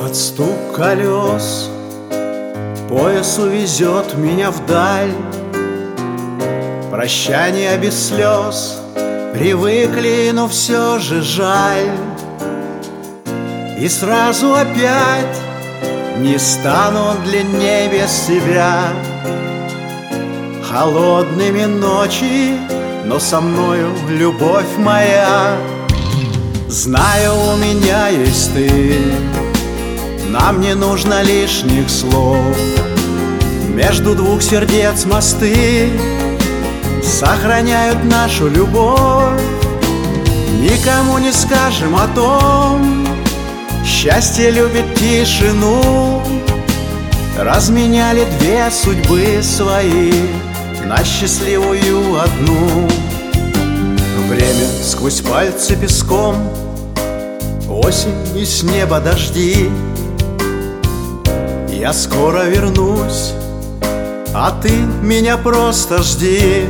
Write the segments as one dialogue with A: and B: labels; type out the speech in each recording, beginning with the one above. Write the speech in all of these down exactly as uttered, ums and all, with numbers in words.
A: Под стук колес поезд увезет меня вдаль. Прощание без слез, привыкли, но все же жаль. И сразу опять не стану длиннее без себя. Холодными ночи, но со мною любовь моя. Знаю, у меня есть ты, нам не нужно лишних слов. Между двух сердец мосты сохраняют нашу любовь. Никому не скажем о том, счастье любит тишину. Разменяли две судьбы свои на счастливую одну. Время сквозь пальцы песком, осень и с неба дожди. Я скоро вернусь, а ты меня просто жди.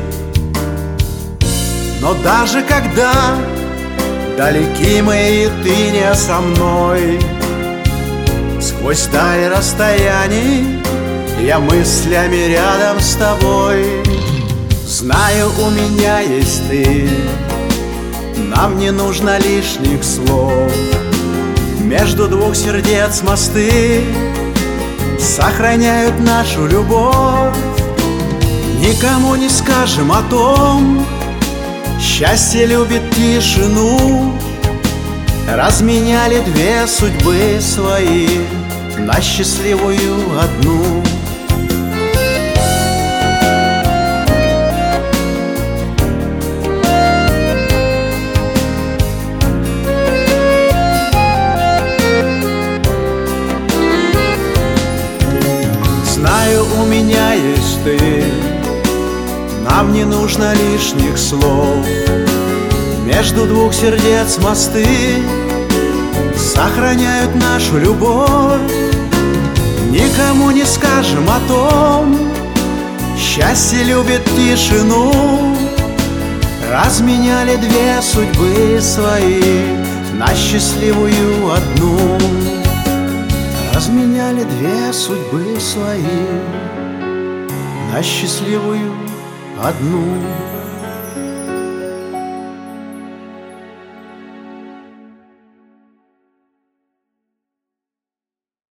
A: Но даже когда далеки мы и ты не со мной, сквозь даль расстояний я мыслями рядом с тобой. Знаю, у меня есть ты, нам не нужно лишних слов. Между двух сердец мосты сохраняют нашу любовь. Никому не скажем о том, счастье любит тишину. Разменяли две судьбы свои на счастливую одну. Знаю, у меня есть ты, нам не нужно лишних слов. Между двух сердец мосты сохраняют нашу любовь. Никому не скажем о том, счастье любит тишину. Разменяли две судьбы свои на счастливую одну. Разменяли две судьбы свои на счастливую одну.